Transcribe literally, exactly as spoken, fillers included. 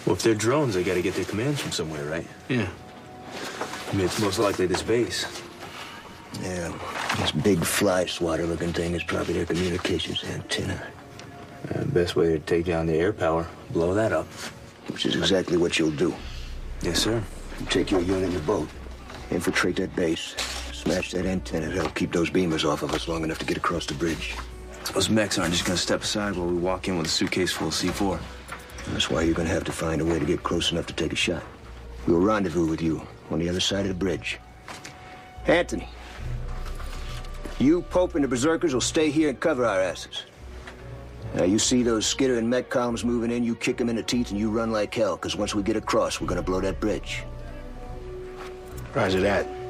Well, if they're drones, they gotta get their commands from somewhere, right? Yeah. I mean, it's most likely this base. Yeah, this big fly swatter looking thing is probably their communications antenna. Uh, best way to take down the air power, blow that up. Which is exactly what you'll do. Yes, sir. You take your unit and your boat, infiltrate that base, smash that antenna. That'll keep those beamers off of us long enough to get across the bridge. Those mechs aren't just gonna step aside while we walk in with a suitcase full of C four. That's why you're gonna have to find a way to get close enough to take a shot. We'll rendezvous with you on the other side of the bridge. Anthony, you, Pope, and the Berserkers will stay here and cover our asses. Now, you see those skitter and mech columns moving in, you kick them in the teeth and you run like hell, because once we get across, we're gonna blow that bridge. Roger that.